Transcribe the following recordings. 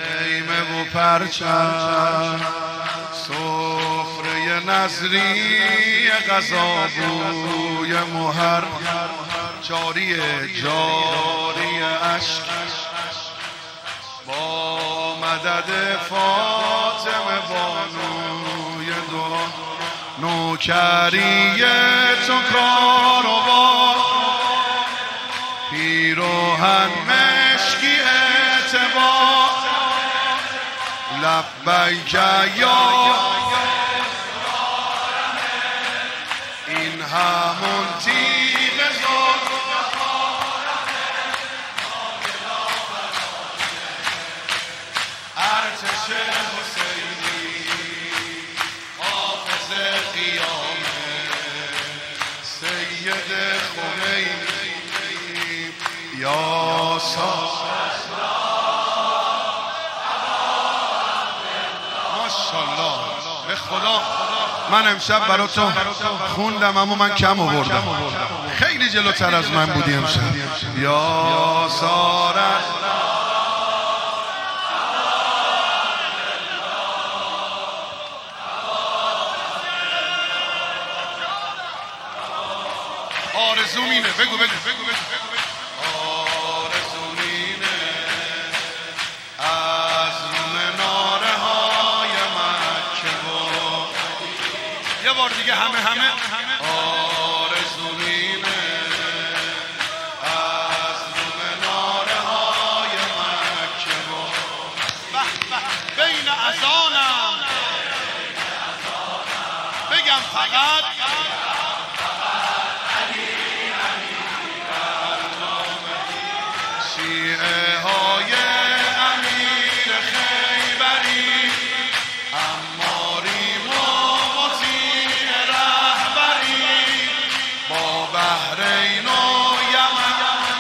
خیمه و پرچم سفره نظری غذا بوی مهر جاری اشک با مدد فاطمه بانوی دعا نوکری تو کار و با پیروهن مشکی اعتبار لبیک یا این همون تیغ زلف ارتش حسینی حافظ قیامه سید خمینی یا ماشاءالله به خدا. من امشب برای تو خوندم اما من کم آوردم، خیلی جلوتر از من بودی امشب. یا سارت آرزومینه، بگو آرزومینه از رو مناره های مکه و یه بار دیگه همه آرزومینه از رو مناره های مکه و بین اذانم بگم فقط شیعه های امیر خیبری اماریم و مطیع رهبری با بحرین و یمن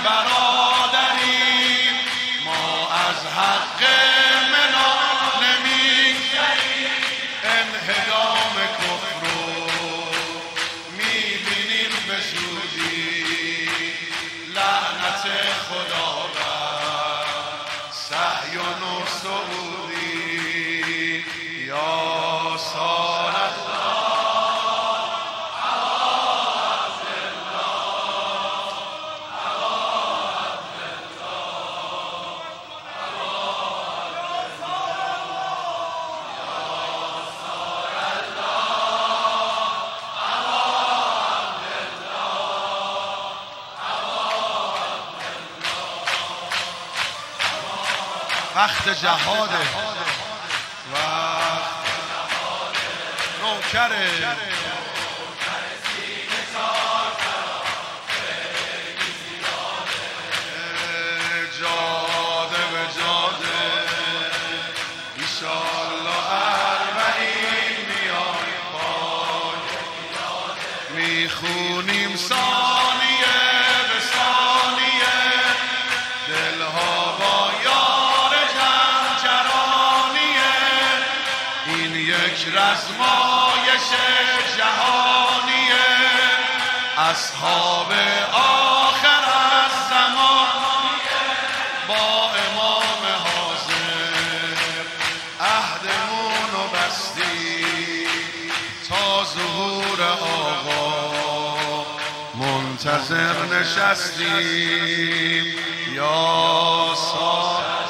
برادری ما از حق منا نمیگذریم انهدام کفر رو میبینیم به زودی لعنت خدا صهیون و سعودی یا سارت وقت جهاده نوکره جاده به جاده ایشالله اربعین میای پای میخونیم ثانیه به ثانیه دلها با یک رزمایش جهانیه اصحاب آخر از زمان با امام حاضر عهدمون رو بستی تا ظهور آقا منتظر نشستیم یا سارت